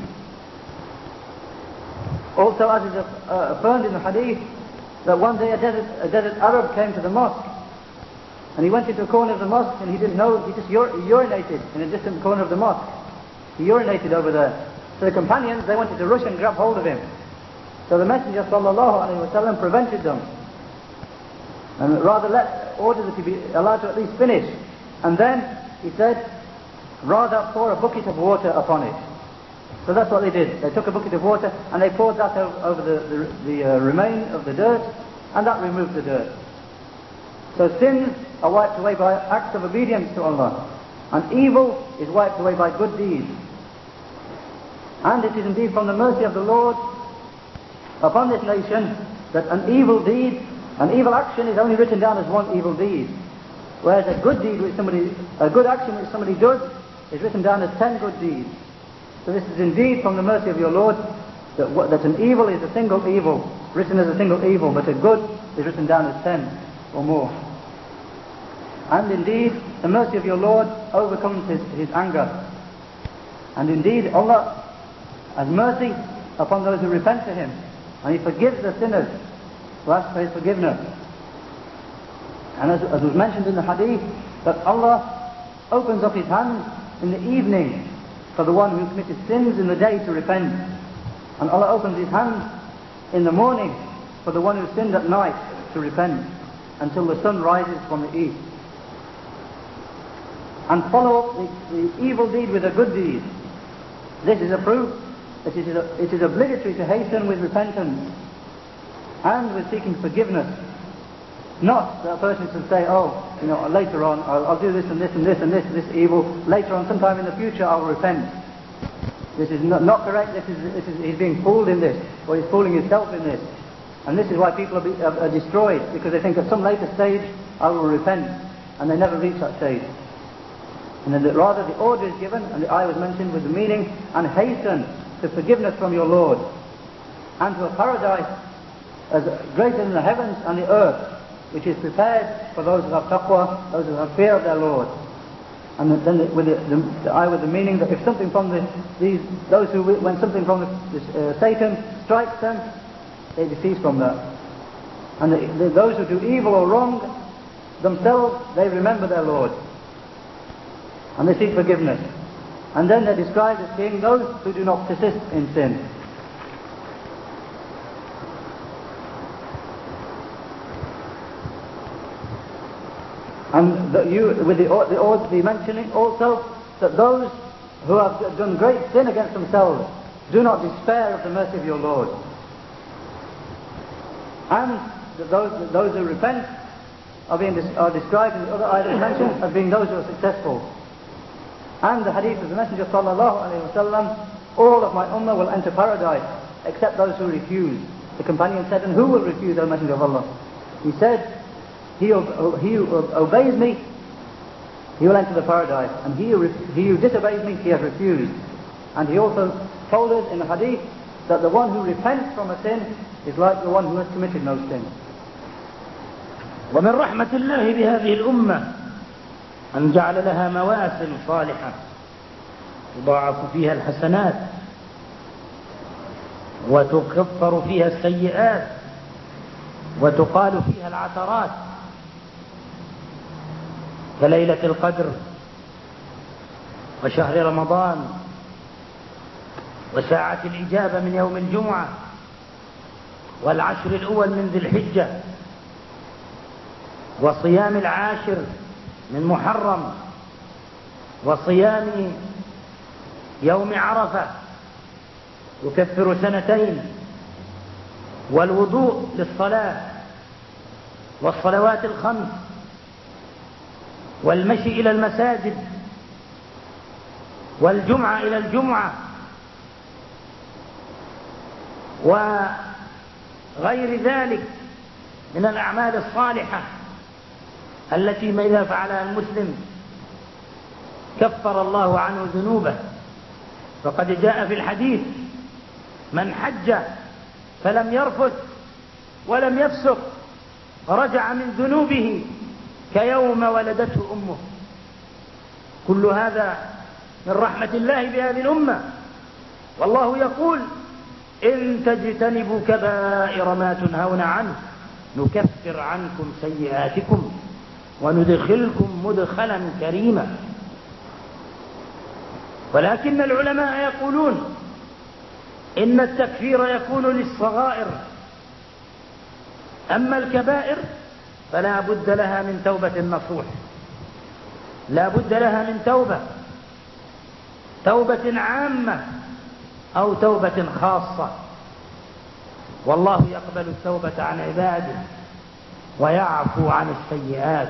Also, as is affirmed in the hadith, that one day a desert Arab came to the mosque, and he went into a corner of the mosque and he didn't know, he just urinated in a distant corner of the mosque. He urinated over there. So the companions, they wanted to rush and grab hold of him. So the Messenger sallallahu alaihi wasallam prevented them, and rather ordered that he be allowed to at least finish. And then he said, rather pour a bucket of water upon it. So that's what they did. They took a bucket of water and they poured that over the remain of the dirt, and that removed the dirt. So sins are wiped away by acts of obedience to Allah, and evil is wiped away by good deeds. And it is indeed from the mercy of the Lord upon this nation that an evil deed, an evil action is only written down as one evil deed, whereas a good action which somebody does is written down as 10 good deeds. So this is indeed from the mercy of your Lord that an evil is a single evil, written as a single evil, but a good is written down as 10 or more. And indeed the mercy of your Lord overcomes his anger. And indeed Allah has mercy upon those who repent to Him, and He forgives the sinners who ask for His forgiveness. And as was mentioned in the hadith, that Allah opens up His hands in the evening for the one who committed sins in the day to repent, and Allah opens His hands in the morning for the one who sinned at night to repent, until the sun rises from the east. And follow up the evil deed with a good deed. This is a proof that it is obligatory to hasten with repentance and with seeking forgiveness. Not that a person should say, later on I'll do this and this and this and this evil. Later on, sometime in the future, I'll repent. This is not correct. He's being fooled in this, or he's fooling himself in this. And this is why people are destroyed, because they think at some later stage I will repent, and they never reach that stage. And then rather the order is given, and the ayah was mentioned with the meaning, and hasten to forgiveness from your Lord, and to a paradise as greater than the heavens and the earth, which is prepared for those who have taqwa, those who have fear of their Lord. And then with the ayah with the meaning that if something from when something from Satan strikes them, they decease from that. And those who do evil or wrong themselves, they remember their Lord, and they seek forgiveness. And then they're described as being those who do not persist in sin. And with the mentioning also that those who have done great sin against themselves, do not despair of the mercy of your Lord. And that those who repent are described in the other ayah mentioned as being those who are successful. And the hadith of the Messenger sallallahu alaihi wasallam, all of my ummah will enter paradise except those who refuse. The companion said, and who will refuse, O Messenger of Allah? He said, he who obeys me, he will enter the paradise, and he who disobeys me, he has refused. And he also told us in the hadith that the one who repents from a sin is like the one who has committed no sin. ومن رحمة الله بهذه الأمة أن جعل لها مواسم صالحة يضاعف فيها الحسنات وتكفر فيها السيئات وتقال فيها العثرات، كليلة القدر وشهر رمضان وساعة الإجابة من يوم الجمعة والعشر الأول من ذي الحجة وصيام العاشر من محرم وصيام يوم عرفة يكفر سنتين والوضوء للصلاة والصلوات الخمس والمشي إلى المساجد والجمعة إلى الجمعة وغير ذلك من الأعمال الصالحة التي إذا فعلها المسلم كفر الله عنه ذنوبه. فقد جاء في الحديث من حج فلم يرفث ولم يفسق رجع من ذنوبه كيوم ولدته أمه. كل هذا من رحمة الله بهذه الأمة. والله يقول إن تجتنبوا كبائر ما تنهون عنه نكفر عنكم سيئاتكم وندخلكم مدخلا كريما. ولكن العلماء يقولون إن التكفير يكون للصغائر، أما الكبائر فلا بد لها من توبة نصوح، لا بد لها من توبة عامة أو توبة خاصة. والله يقبل التوبة عن عباده ويعفو عن السيئات.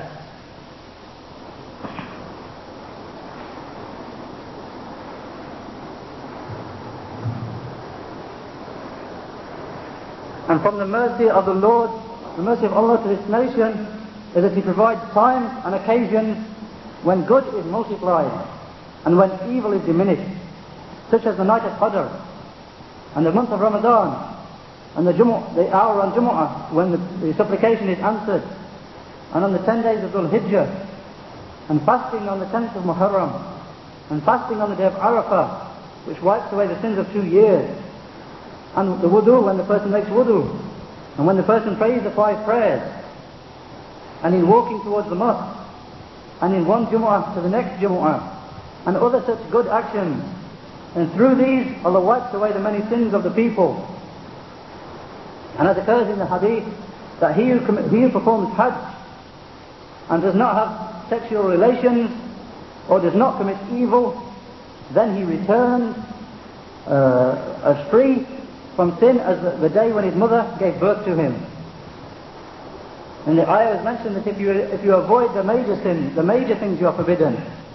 And from the mercy of the Lord, the mercy of Allah to this nation, is that He provides times and occasions when good is multiplied and when evil is diminished, such as the night of Qadr and the month of Ramadan and the hour on Jumu'ah when the supplication is answered, and on the 10 days of Dhul Hijjah, and fasting on the 10th of Muharram, and fasting on the day of Arafah, which wipes away the sins of 2 years, and the wudu when the person makes wudu, and when the person prays the 5 prayers, and in walking towards the mosque, and in one Jumu'ah to the next Jumu'ah, and other such good actions. And through these Allah wipes away the many sins of the people. And as occurs in the hadith, that he who performs Hajj and does not have sexual relations or does not commit evil, then he returns as free from sin as the day when his mother gave birth to him. And the ayah was mentioned that if you avoid the major sin, the major things you are forbidden.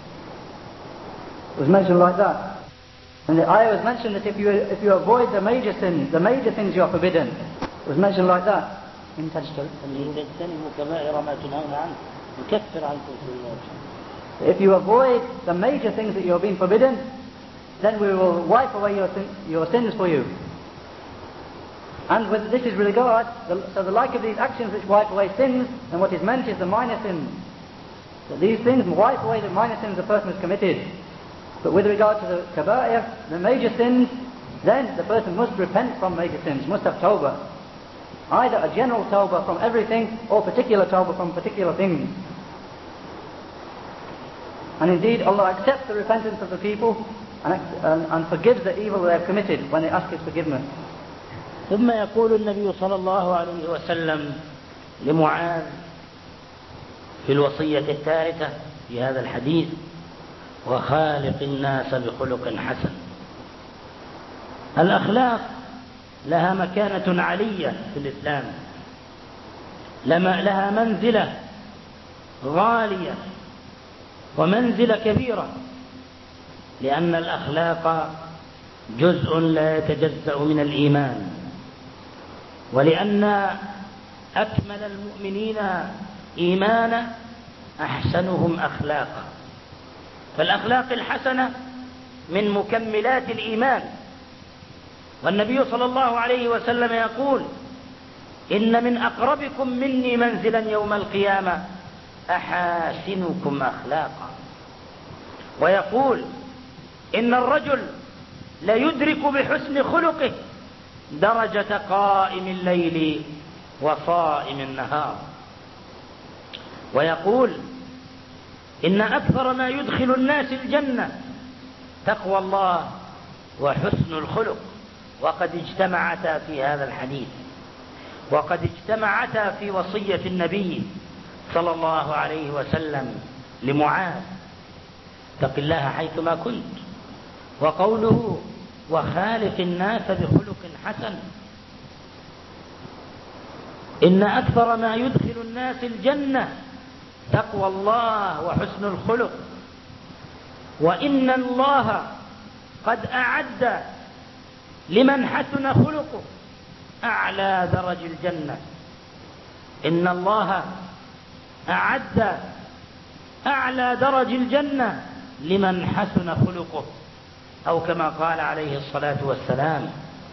It was mentioned like that. And the ayah was mentioned that if you avoid the major sin, the major things you are forbidden. It was mentioned like that. If you avoid the major things that you have been forbidden, then we will wipe away your sins for you. And with this is regard, so the like of these actions which wipe away sins, and what is meant is the minor sins. So these things wipe away the minor sins the person has committed. But with regard to the kaba'ir, the major sins, then the person must repent from major sins, must have tawbah. Either a general tawbah from everything, or particular tawbah from particular things. And indeed, Allah accepts the repentance of the people and forgives the evil they have committed when they ask His forgiveness. ثم يقول النبي صلى الله عليه وسلم لمعاذ في الوصية الثالثة في هذا الحديث: وخالق الناس بخلق حسن. الأخلاق لها مكانة عالية في الإسلام، لها منزلة غالية ومنزلة كبيرة، لأن الأخلاق جزء لا يتجزأ من الإيمان، ولأن أكمل المؤمنين إيمانا أحسنهم أخلاقا. فالأخلاق الحسنة من مكملات الإيمان. والنبي صلى الله عليه وسلم يقول: إن من أقربكم مني منزلا يوم القيامة أحاسنكم أخلاقا. ويقول: إن الرجل ليدرك بحسن خلقه درجة قائم الليل وصائم النهار. ويقول: إن أكثر ما يدخل الناس الجنة تقوى الله وحسن الخلق. وقد اجتمعتا في هذا الحديث، وقد اجتمعتا في وصية النبي صلى الله عليه وسلم لمعاذ: اتق الله حيثما كنت. وقوله: وخالق الناس بخلق حسن. إن أكثر ما يدخل الناس الجنة تقوى الله وحسن الخلق. وإن الله قد أعد لمن حسن خلقه أعلى درج الجنة. إن الله أعد أعلى درج الجنة لمن حسن خلقه، أو كما قال عليه الصلاة والسلام.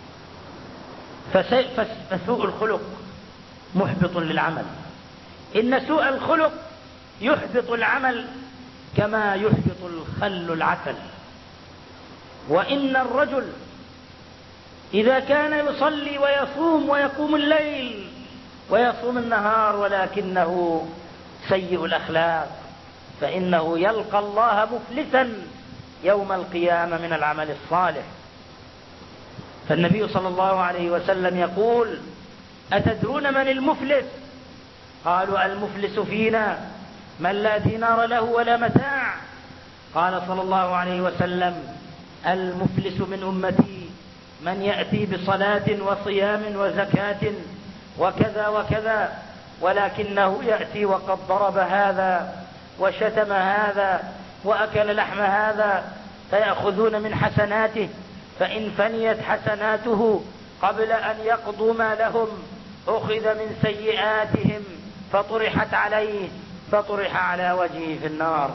فسوء الخلق محبط للعمل. إن سوء الخلق يحبط العمل كما يحبط الخل العسل. وإن الرجل إذا كان يصلي ويصوم ويقوم الليل ويصوم النهار ولكنه سيء الأخلاق فإنه يلقى الله مفلسا يوم القيامة من العمل الصالح. فالنبي صلى الله عليه وسلم يقول: أتدرون من المفلس؟ قالوا: المفلس فينا من لا دينار له ولا متاع. قال صلى الله عليه وسلم: المفلس من أمتي من يأتي بصلاة وصيام وزكاة وكذا وكذا، ولكنه يأتي وقد ضرب هذا وشتم هذا وأكل لحم هذا، فيأخذون من حسناته، فإن فنيت حسناته قبل أن يقضوا ما لهم أخذ من سيئاتهم فطرحت عليه فطرح على وجهه في النار.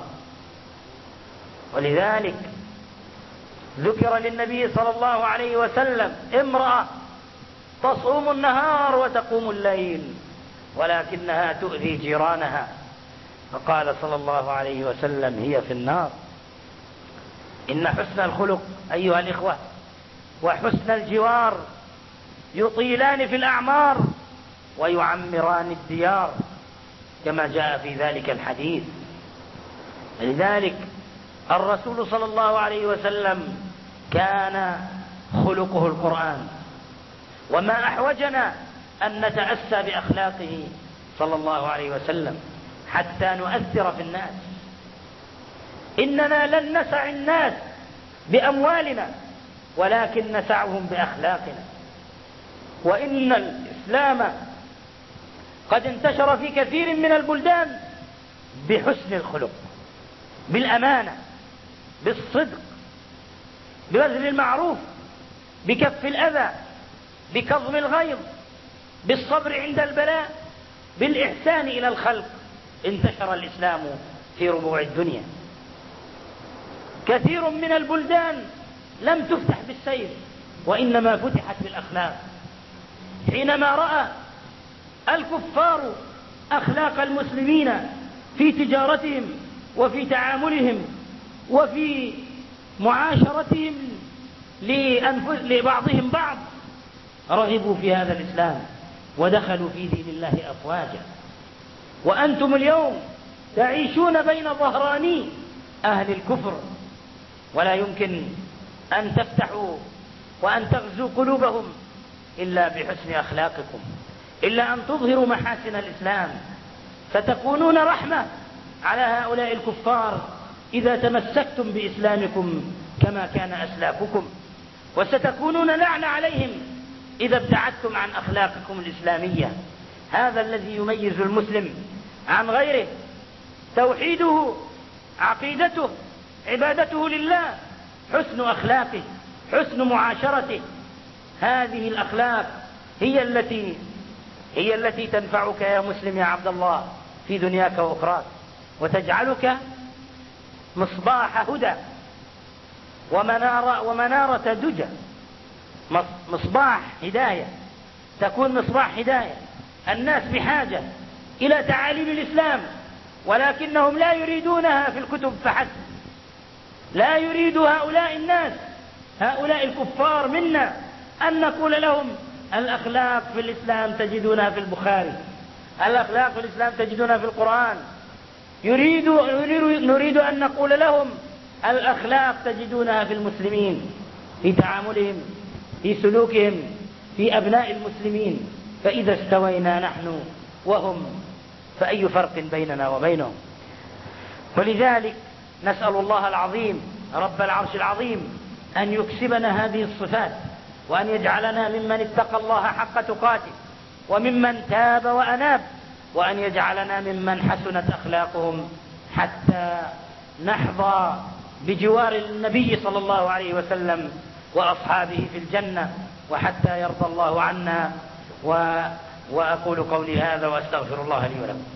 ولذلك ذكر للنبي صلى الله عليه وسلم امرأة تصوم النهار وتقوم الليل ولكنها تؤذي جيرانها، فقال صلى الله عليه وسلم: هي في النار. إن حسن الخلق أيها الإخوة وحسن الجوار يطيلان في الأعمار ويعمران الديار كما جاء في ذلك الحديث. لذلك الرسول صلى الله عليه وسلم كان خلقه القرآن، وما أحوجنا أن نتأسى بأخلاقه صلى الله عليه وسلم حتى نؤثر في الناس. إننا لن نسع الناس بأموالنا ولكن نسعهم بأخلاقنا. وإن الإسلام قد انتشر في كثير من البلدان بحسن الخلق، بالأمانة، بالصدق، ببذل المعروف، بكف الأذى، بكظم الغيظ، بالصبر عند البلاء، بالإحسان إلى الخلق. انتشر الإسلام في ربوع الدنيا. كثير من البلدان لم تفتح بالسيف، وإنما فتحت بالأخلاق. حينما رأى الكفار أخلاق المسلمين في تجارتهم وفي تعاملهم وفي معاشرتهم لبعضهم بعض، رغبوا في هذا الإسلام ودخلوا في دين الله أفواجا. وأنتم اليوم تعيشون بين ظهراني أهل الكفر، ولا يمكن أن تفتحوا وأن تغزوا قلوبهم إلا بحسن أخلاقكم، إلا أن تظهروا محاسن الإسلام، فتكونون رحمة على هؤلاء الكفار إذا تمسكتم بإسلامكم كما كان أسلافكم، وستكونون لعنة عليهم إذا ابتعدتم عن أخلاقكم الإسلامية. هذا الذي يميز المسلم عن غيره: توحيده، عقيدته، عبادته لله، حسن أخلاقه، حسن معاشرته. هذه الأخلاق هي التي تنفعك يا مسلم يا عبد الله في دنياك وأخراك، وتجعلك مصباح هدى ومنارة دجى، مصباح هداية. تكون مصباح هداية. الناس بحاجة إلى تعاليم الإسلام، ولكنهم لا يريدونها في الكتب فحسب. لا يريد هؤلاء الناس، هؤلاء الكفار منا، أن نقول لهم الأخلاق في الإسلام تجدونها في البخاري، الأخلاق في الإسلام تجدونها في القرآن. نريد أن نقول لهم الأخلاق تجدونها في المسلمين، في تعاملهم، في سلوكهم، في أبناء المسلمين. فإذا استوينا نحن وهم فأي فرق بيننا وبينهم؟ ولذلك نسأل الله العظيم رب العرش العظيم أن يكسبنا هذه الصفات، وأن يجعلنا ممن اتقى الله حق تقاته، وممن تاب وأناب، وأن يجعلنا ممن حسنت أخلاقهم حتى نحظى بجوار النبي صلى الله عليه وسلم وأصحابه في الجنة، وحتى يرضى الله عنا. وأقول قولي هذا وأستغفر الله لي ولكم.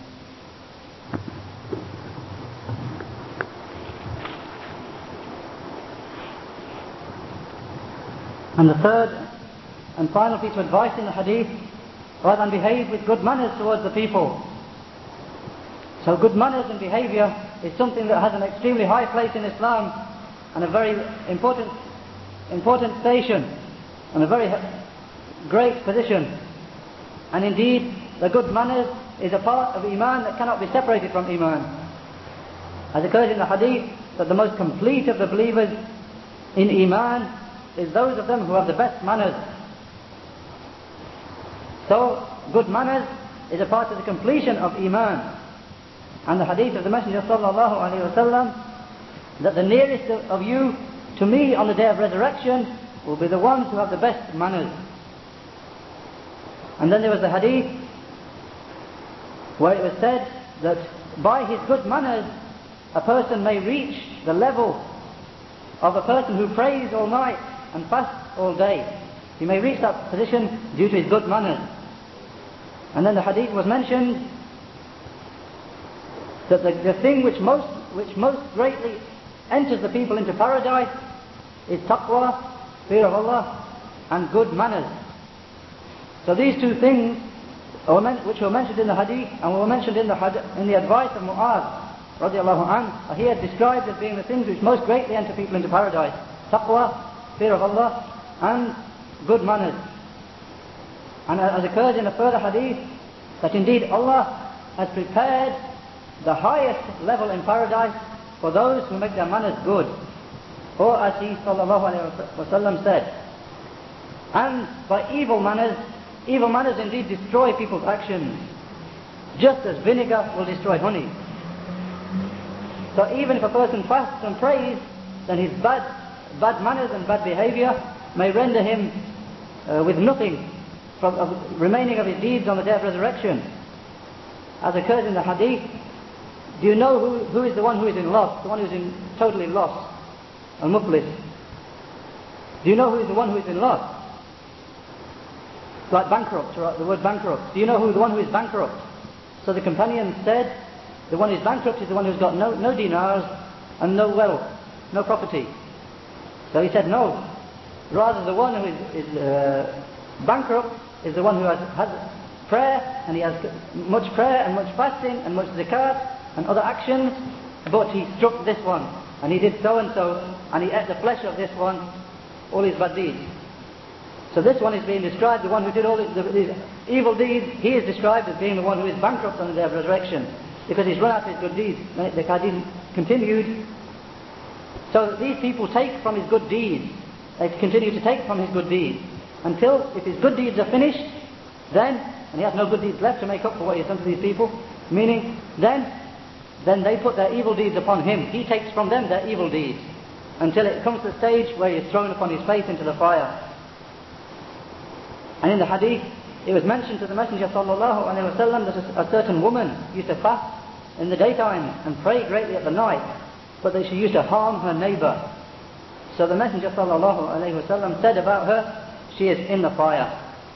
And the third and final piece of advice in the hadith: rather than behave with good manners towards the people. So good manners and behaviour is something that has an extremely high place in Islam, and a very important station, and a very great position. And indeed, the good manners is a part of Iman that cannot be separated from Iman. As occurs in the hadith, that the most complete of the believers in Iman is those of them who have the best manners. So, good manners is a part of the completion of Iman. And the hadith of the Messenger sallallahu alaihi wasallam, that the nearest of you to me on the day of resurrection will be the ones who have the best manners. And then there was the hadith where it was said that by his good manners a person may reach the level of a person who prays all night and fasts all day. He may reach that position due to his good manners. And then the hadith was mentioned that the thing which most greatly enters the people into paradise is taqwa, fear of Allah, and good manners. So these two things which were mentioned in the hadith and were mentioned in the advice of Mu'adh radiallahu anhu are here described as being the things which most greatly enter people into paradise: taqwa, fear of Allah, and good manners. And as occurs in a further hadith, that indeed Allah has prepared the highest level in paradise for those who make their manners good. Or as he sallallahu alaihi wasallam said, and by evil manners indeed destroy people's actions, just as vinegar will destroy honey. So even if a person fasts and prays, then his bad bad manners and bad behavior may render him with nothing from remaining of his deeds on the day of resurrection. As occurs in the hadith, do you know who is the one who is in loss, the one who is in totally lost? Al-Muflis. Do you know who is the one who is in loss? Like bankrupt, or the word bankrupt. Do you know who the one who is bankrupt? So the companion said, the one who is bankrupt is the one who's got no dinars and no wealth, no property. So he said no. Rather the one who is bankrupt is the one who has prayer, and he has much prayer and much fasting and much zakat and other actions, but he struck this one, and he did so and so, and he ate the flesh of this one, all his bad deeds. So this one is being described, the one who did all these evil deeds, he is described as being the one who is bankrupt on the day of resurrection, because he's run out of his good deeds. The hadith continued. So these people take from his good deeds, they continue to take from his good deeds, until if his good deeds are finished, then, and he has no good deeds left to make up for what he has done to these people, meaning then they put their evil deeds upon him. He takes from them their evil deeds, until it comes to the stage where he is thrown upon his face into the fire. And in the hadith, it was mentioned to the Messenger sallallahu alaihi wasallam that a certain woman used to fast in the daytime and pray greatly at the night, but that she used to harm her neighbour. So the Messenger sallallahu alaihi wasallam said about her, she is in the fire.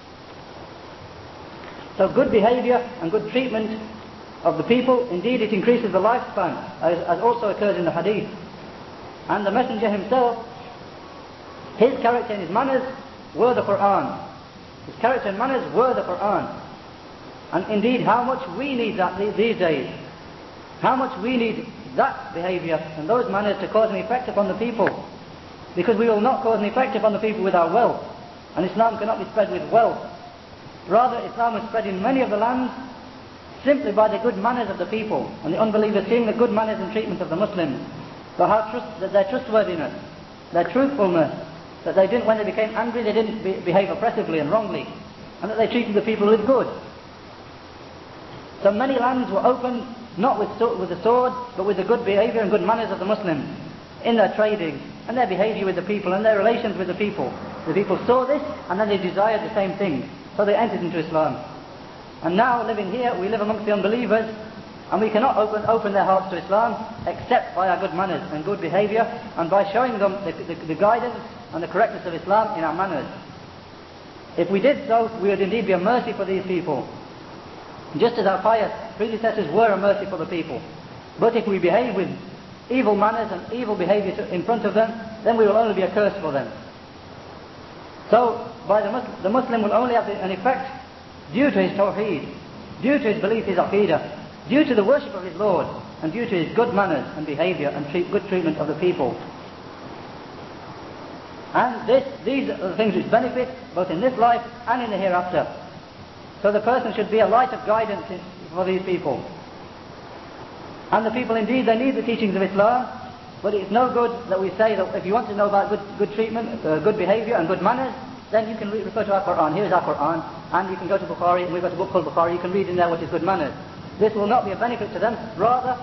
So good behaviour and good treatment of the people, indeed it increases the lifespan, as also occurs in the hadith. And the Messenger himself, his character and his manners were the Qur'an. His character and manners were the Qur'an. And indeed how much we need that these days. How much we need that behaviour and those manners to cause an effect upon the people. Because we will not cause an effect upon the people with our wealth. And Islam cannot be spread with wealth. Rather, Islam was spread in many of the lands simply by the good manners of the people. And the unbelievers seeing the good manners and treatment of the Muslims. Their trustworthiness, their truthfulness, that they didn't, when they became angry, they didn't behave oppressively and wrongly, and that they treated the people with good. So many lands were opened not with the sword, but with the good behaviour and good manners of the Muslims in their trading and their behaviour with the people and their relations with the people. The people saw this and then they desired the same thing, so they entered into Islam. And now, living here, we live amongst the unbelievers, and we cannot open their hearts to Islam except by our good manners and good behaviour, and by showing them the guidance and the correctness of Islam in our manners. If we did so, we would indeed be a mercy for these people, just as our pious predecessors were a mercy for the people. But if we behave with evil manners and evil behaviour in front of them, then we will only be a curse for them. So, the Muslim will only have an effect due to his tawheed, due to his belief, his aqidah, due to the worship of his Lord, and due to his good manners and behaviour and good treatment of the people. And these are the things which benefit both in this life and in the hereafter. So the person should be a light of guidance for these people. And the people indeed, they need the teachings of Islam, but it's no good that we say that if you want to know about good treatment, good behaviour and good manners, then you can refer to our Qur'an. Here is our Qur'an, and you can go to Bukhari, and we've got a book called Bukhari, you can read in there what is good manners. This will not be a benefit to them, rather,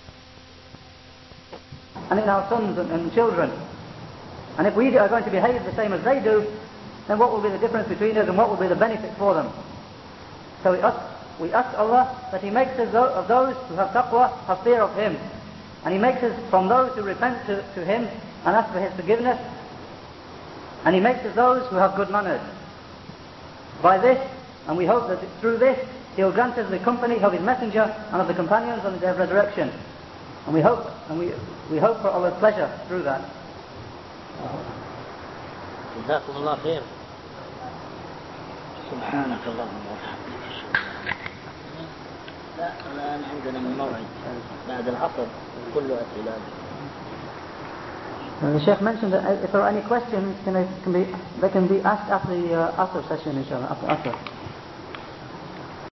and in our sons and children. And if we are going to behave the same as they do, then what will be the difference between us and what will be the benefit for them? So we ask Allah that He makes us of those who have taqwa, have fear of Him. And He makes us from those who repent to Him and ask for His forgiveness. And He makes us those who have good manners. By this, and we hope that through this, He will grant us the company of His Messenger and of the companions on the day of resurrection. And we hope for Allah's pleasure through that. جزاكم الله خير. سبحانك اللهم وبحمدك. لا الآن عندنا موعد بعد العصر كله أسئلة. The Sheikh mentioned that if there are any questions, they can be asked after the Asr session, inshallah, after Asr.